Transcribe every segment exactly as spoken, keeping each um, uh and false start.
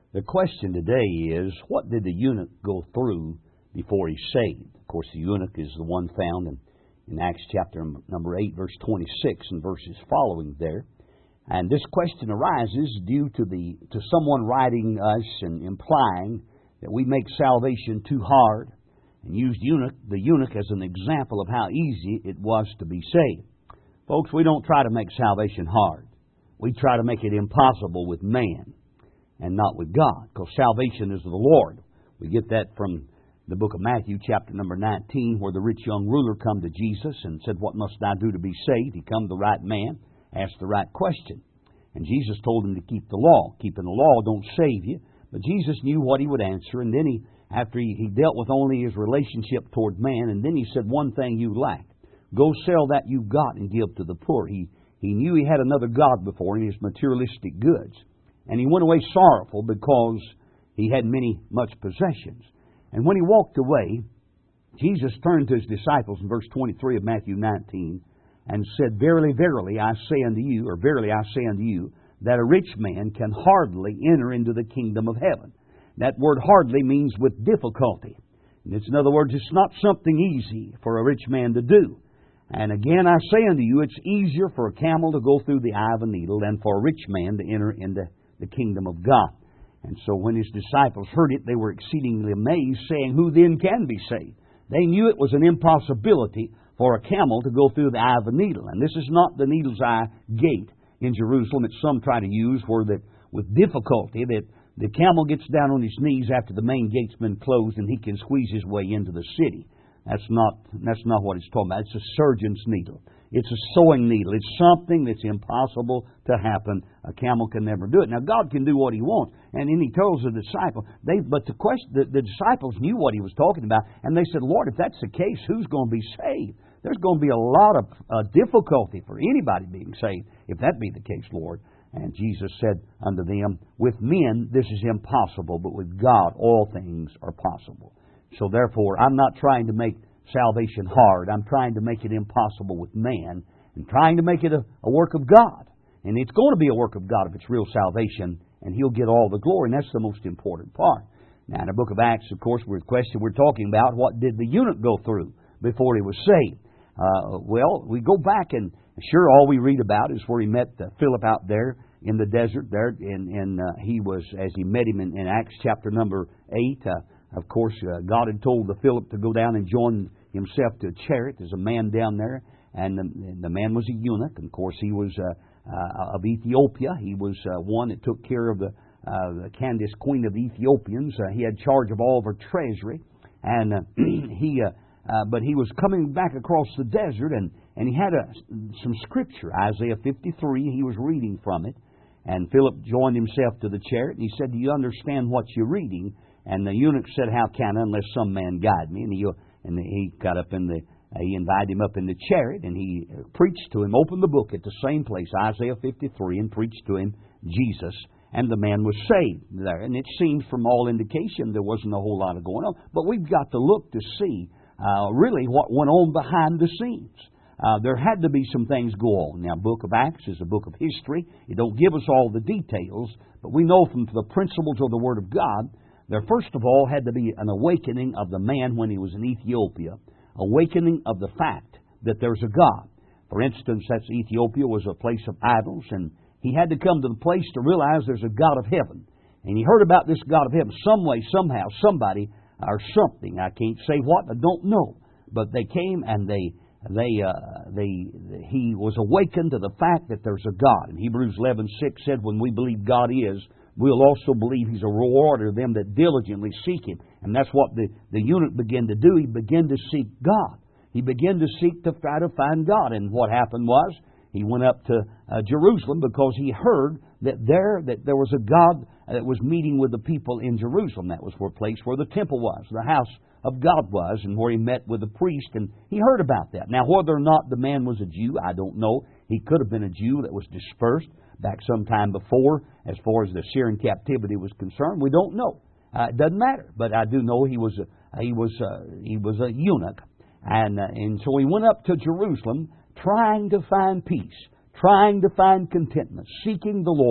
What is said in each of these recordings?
The question today is, what did the eunuch go through before he's saved? Of course, the eunuch is the one found in, in Acts chapter number eight, verse twenty-six, and verses following there. And this question arises due to the to someone writing us and implying that we make salvation too hard, and used eunuch, the eunuch as an example of how easy it was to be saved. Folks, we don't try to make salvation hard. We try to make it impossible with man and not with God, because salvation is of the Lord. We get that from the book of Matthew, chapter number nineteen, where the rich young ruler come to Jesus and said, "What must I do to be saved?" He come to the right man, asked the right question. And Jesus told him to keep the law. Keeping the law don't save you. But Jesus knew what he would answer, and then he, after he, he dealt with only his relationship toward man, and then he said, "One thing you lack. Go sell that you got and give to the poor." He, he knew he had another God before him, his materialistic goods. And he went away sorrowful because he had many, much possessions. And when he walked away, Jesus turned to his disciples in verse twenty-three of Matthew nineteen and said, "Verily, verily, I say unto you," or "Verily, I say unto you, that a rich man can hardly enter into the kingdom of heaven." That word hardly means with difficulty. And it's, in other words, it's not something easy for a rich man to do. And again, I say unto you, it's easier for a camel to go through the eye of a needle than for a rich man to enter into the kingdom of God. And so when his disciples heard it, they were exceedingly amazed, saying, "Who then can be saved?" They knew it was an impossibility for a camel to go through the eye of a needle. And this is not the needle's eye gate in Jerusalem that some try to use, where that with difficulty that the camel gets down on his knees after the main gate's been closed and he can squeeze his way into the city. That's not that's not what it's talking about. It's a surgeon's needle. It's a sewing needle. It's something that's impossible to happen. A camel can never do it. Now, God can do what He wants. And then He tells the disciple, they, but the, question, the, the disciples knew what He was talking about. And they said, "Lord, if that's the case, who's going to be saved? There's going to be a lot of uh, difficulty for anybody being saved, if that be the case, Lord." And Jesus said unto them, "With men this is impossible, but with God all things are possible." So therefore, I'm not trying to make salvation hard. I'm trying to make it impossible with man, and trying to make it a, a work of God. And it's going to be a work of God if it's real salvation, and He'll get all the glory, and that's the most important part. Now, in the book of Acts, of course, we're the question we're talking about, what did the eunuch go through before he was saved? Uh, well, we go back, and sure, all we read about is where he met uh, Philip out there in the desert there, and, and uh, he was, as he met him in, in Acts chapter number eight, uh, of course, uh, God had told the Philip to go down and join himself to a chariot. There's a man down there, and the, and the man was a eunuch. And of course, he was uh, uh, of Ethiopia. He was uh, one that took care of the, uh, the Candace, queen of the Ethiopians. Uh, he had charge of all of her treasury, and uh, he. Uh, uh, but he was coming back across the desert, and and he had a, some scripture, Isaiah fifty-three. He was reading from it, and Philip joined himself to the chariot, and he said, "Do you understand what you're reading?" And the eunuch said, "How can I, unless some man guide me?" And he and he got up in the uh, he invited him up in the chariot, and he preached to him, opened the book at the same place, Isaiah fifty-three, and preached to him Jesus, and the man was saved there. And it seems from all indication there wasn't a whole lot of going on, but we've got to look to see uh, really what went on behind the scenes. Uh, there had to be some things go on. Now, Book of Acts is a book of history. It don't give us all the details, but we know from the principles of the Word of God, there first of all had to be an awakening of the man when he was in Ethiopia, awakening of the fact that there's a God. For instance, that's Ethiopia was a place of idols, and he had to come to the place to realize there's a God of heaven. And he heard about this God of heaven some way, somehow, somebody, or something. I can't say what, I don't know. But they came and they, they, uh, they, he was awakened to the fact that there's a God. And Hebrews eleven six said, when we believe God is, we'll also believe He's a rewarder of them that diligently seek Him. And that's what the, the eunuch began to do. He began to seek God. He began to seek to try to find God. And what happened was, he went up to uh, Jerusalem because he heard that there that there was a God that was meeting with the people in Jerusalem. That was where place where the temple was, the house of God was, and where he met with the priest. And he heard about that. Now, whether or not the man was a Jew, I don't know. He could have been a Jew that was dispersed back sometime before, as far as the Syrian captivity was concerned. We don't know. Uh, it doesn't matter. But I do know he was a, he was a, he was a eunuch, and uh, and so he went up to Jerusalem, trying to find peace, trying to find contentment, seeking the Lord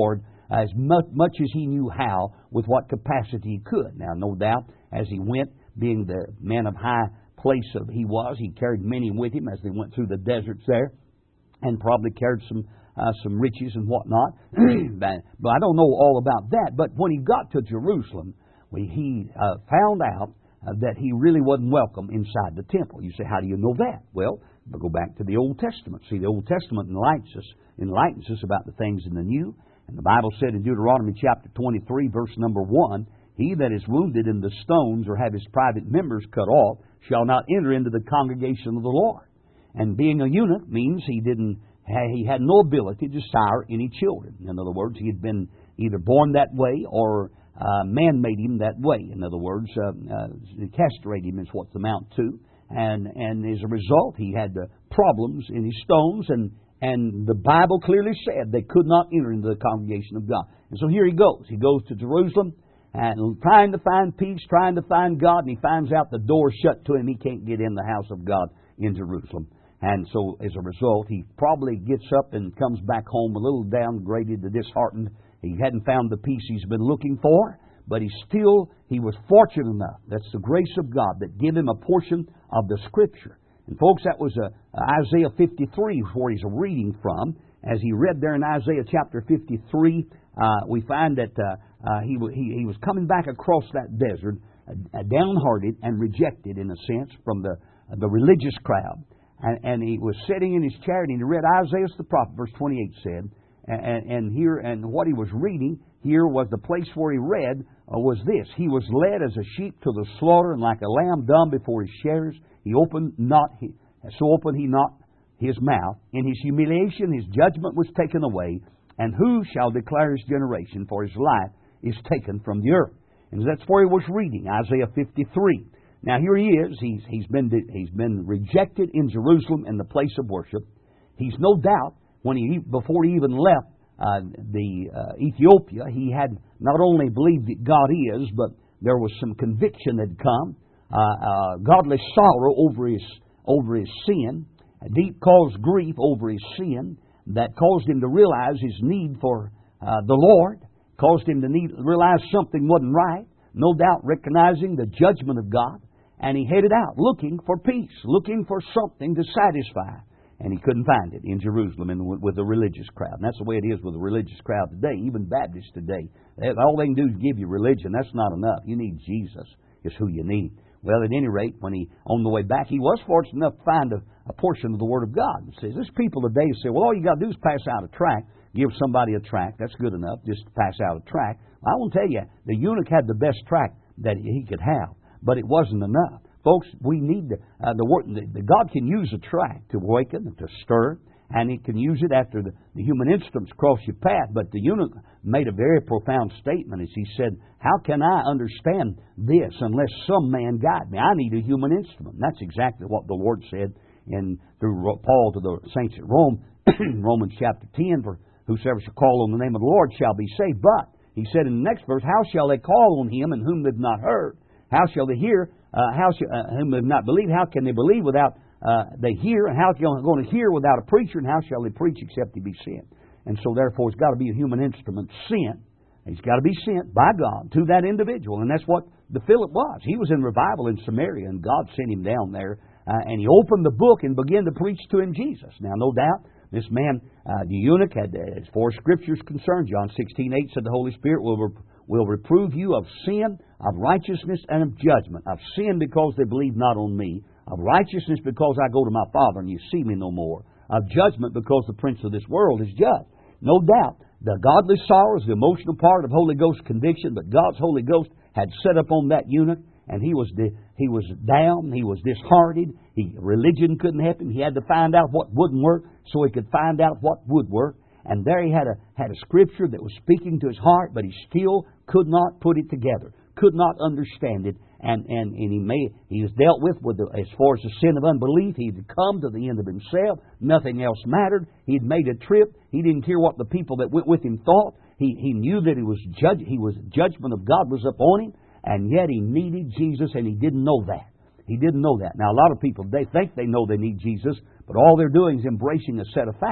as much, much as he knew how, with what capacity he could. Now, no doubt, as he went, being the man of high place of he was, he carried many with him as they went through the deserts there, and probably carried some uh, some riches and whatnot. but, but I don't know all about that. But when he got to Jerusalem, well, he uh, found out uh, that he really wasn't welcome inside the temple. You say, how do you know that? Well, we'll go back to the Old Testament. See, the Old Testament enlightens us, enlightens us about the things in the New. And the Bible said in Deuteronomy chapter twenty-three, verse number one, he that is wounded in the stones or have his private members cut off shall not enter into the congregation of the Lord. And being a eunuch means he didn't he had no ability to sire any children. In other words, he had been either born that way or uh, man made him that way. In other words, uh, uh, castrate him is what's amount to. And and as a result, he had uh, problems in his stones, and and the Bible clearly said they could not enter into the congregation of God. And so here he goes. He goes to Jerusalem, and trying to find peace, trying to find God, and he finds out the door shut to him. He can't get in the house of God in Jerusalem. And so as a result, he probably gets up and comes back home a little downgraded and disheartened. He hadn't found the peace he's been looking for, but he still, he was fortunate enough. That's the grace of God that gave him a portion of the Scripture. And folks, that was uh, Isaiah fifty-three where he's reading from. As he read there in Isaiah chapter fifty-three, uh, we find that uh, uh, he, he, he was coming back across that desert, uh, downhearted and rejected, in a sense, from the, uh, the religious crowd. And, and he was sitting in his chair, and he read Isaiah the prophet, verse twenty-eight said, and, and here, and what he was reading here was the place where he read uh, was this: he was led as a sheep to the slaughter, and like a lamb dumb before his shearers, he opened not, he, so opened he not his mouth. In his humiliation, his judgment was taken away, and who shall declare his generation? For his life is taken from the earth. And that's where he was reading Isaiah fifty-three. Now here he is. He's he's been he's been rejected in Jerusalem in the place of worship. He's no doubt when he before he even left uh, the uh, Ethiopia, he had not only believed that God is, but there was some conviction that had come, uh, uh, godly sorrow over his over his sin, a deep caused grief over his sin that caused him to realize his need for uh, the Lord, caused him to need realize something wasn't right. No doubt recognizing the judgment of God. And he headed out looking for peace, looking for something to satisfy. And he couldn't find it in Jerusalem and with the religious crowd. And that's the way it is with the religious crowd today, even Baptists today. All they can do is give you religion. That's not enough. You need Jesus is who you need. Well, at any rate, when he, on the way back, he was fortunate enough to find a, a portion of the Word of God. It says, there's people today who say, well, all you got to do is pass out a tract. Give somebody a tract. That's good enough, just to pass out a tract. I will tell you, the eunuch had the best tract that he could have. But it wasn't enough. Folks, we need the, uh, the word. The, the God can use a tract to awaken and to stir, and He can use it after the, the human instruments cross your path. But the eunuch made a very profound statement as he said, how can I understand this unless some man guide me? I need a human instrument. And that's exactly what the Lord said in through Paul to the saints at Rome, Romans chapter ten, for whosoever shall call on the name of the Lord shall be saved. But he said in the next verse, how shall they call on Him in whom they've not heard? How shall they hear? Uh, how shall, uh, whom they've not believed? How can they believe without uh, they hear? And how are they going to hear without a preacher? And how shall they preach except He be sent? And so, therefore, it's got to be a human instrument sent. He's got to be sent by God to that individual, and that's what the Philip was. He was in revival in Samaria, and God sent him down there, uh, and he opened the book and began to preach to him Jesus. Now, no doubt, this man, uh, the eunuch, had, as far as Scripture is concerned, John sixteen eight said the Holy Spirit will rep- will reprove you of sin, of righteousness, and of judgment. Of sin because they believe not on me. Of righteousness because I go to my Father and you see me no more. Of judgment because the prince of this world is judged. No doubt, the godly sorrow is the emotional part of Holy Ghost conviction, but God's Holy Ghost had set upon that eunuch, and he was de- he was down, he was disheartened. He, religion couldn't help him. He had to find out what wouldn't work so he could find out what would work. And there he had a had a scripture that was speaking to his heart, but he still could not put it together, could not understand it. And, and, and he may he was dealt with, with the, as far as the sin of unbelief. He had come to the end of himself. Nothing else mattered. He had made a trip. He didn't care what the people that went with him thought. He he knew that he was judge. He was judgment of God was upon him, and yet he needed Jesus, and he didn't know that. He didn't know that. Now, a lot of people, they think they know they need Jesus, but all they're doing is embracing a set of facts.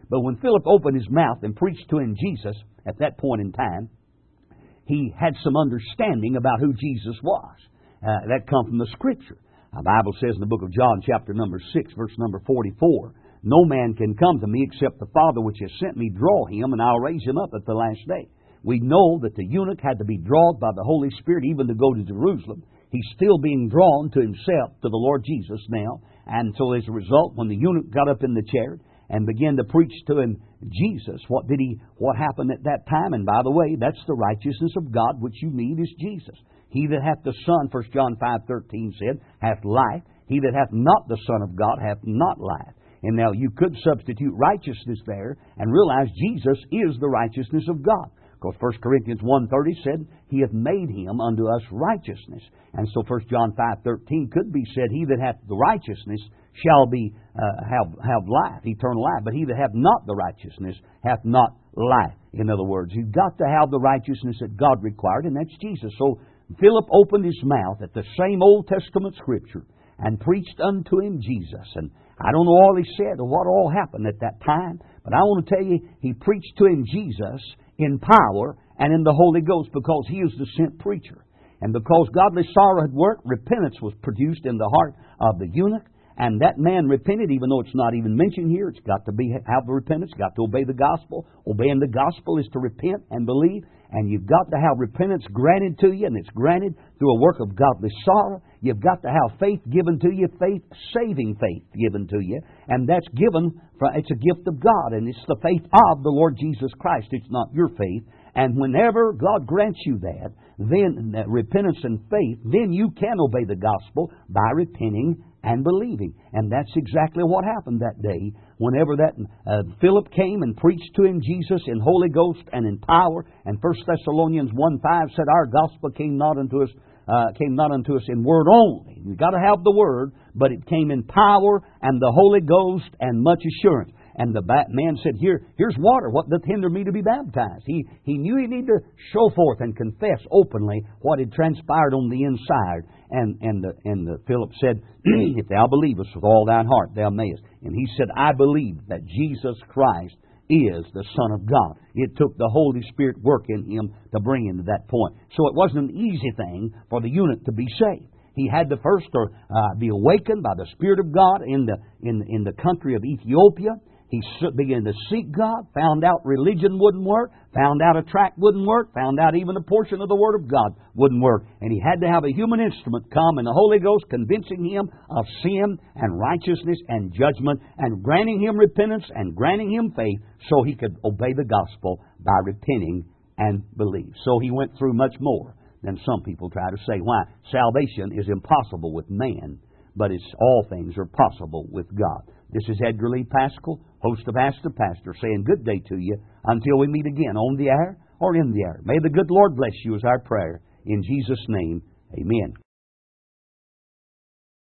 But when Philip opened his mouth and preached to him Jesus at that point in time, he had some understanding about who Jesus was. Uh, that comes from the Scripture. The Bible says in the book of John, chapter number six, verse number forty-four, no man can come to me except the Father which has sent me draw him, and I'll raise him up at the last day. We know that the eunuch had to be drawn by the Holy Spirit even to go to Jerusalem. He's still being drawn to himself, to the Lord Jesus now. And so as a result, when the eunuch got up in the chair and began to preach to him Jesus, what did he? What happened at that time? And by the way, that's the righteousness of God which you need is Jesus. He that hath the Son, First John five thirteen said, hath life. He that hath not the Son of God hath not life. And now you could substitute righteousness there and realize Jesus is the righteousness of God. Because First Corinthians one thirty said, He hath made him unto us righteousness. And so First John five thirteen could be said, He that hath the righteousness shall be uh, have have life, eternal life. But he that hath not the righteousness hath not life. In other words, you've got to have the righteousness that God required, and that's Jesus. So Philip opened his mouth at the same Old Testament Scripture and preached unto him Jesus. And I don't know all he said or what all happened at that time, but I want to tell you, he preached to him Jesus in power and in the Holy Ghost because he is the sent preacher. And because godly sorrow had worked, repentance was produced in the heart of the eunuch. And that man repented, even though it's not even mentioned here. It's got to be have the repentance, got to obey the gospel. Obeying the gospel is to repent and believe. And you've got to have repentance granted to you, and it's granted through a work of godly sorrow. You've got to have faith given to you, faith, saving faith given to you. And that's given, it's a gift of God, and it's the faith of the Lord Jesus Christ. It's not your faith. And whenever God grants you that, then that repentance and faith, then you can obey the gospel by repenting and believing. And that's exactly what happened that day. Whenever that uh, Philip came and preached to him Jesus in Holy Ghost and in power, and First Thessalonians one five said, Our gospel came not unto us uh, came not unto us in word only. You've got to have the word, but it came in power and the Holy Ghost and much assurance. And the man said, Here, here's water. What doth hinder me to be baptized? He he knew he needed to show forth and confess openly what had transpired on the inside. And and the, and the Philip said, If thou believest with all thine heart, thou mayest. And he said, I believe that Jesus Christ is the Son of God. It took the Holy Spirit work in him to bring him to that point. So it wasn't an easy thing for the eunuch to be saved. He had to first uh, be awakened by the Spirit of God in the in in the country of Ethiopia. He began to seek God, found out religion wouldn't work, found out a tract wouldn't work, found out even a portion of the Word of God wouldn't work. And he had to have a human instrument come in the Holy Ghost convincing him of sin and righteousness and judgment and granting him repentance and granting him faith so he could obey the gospel by repenting and believe. So he went through much more than some people try to say. Why? Salvation is impossible with man, but it's all things are possible with God. This is Edgar Lee Pascal, host of Ask the Pastor, saying good day to you until we meet again on the air or in the air. May the good Lord bless you is our prayer. In Jesus' name, amen.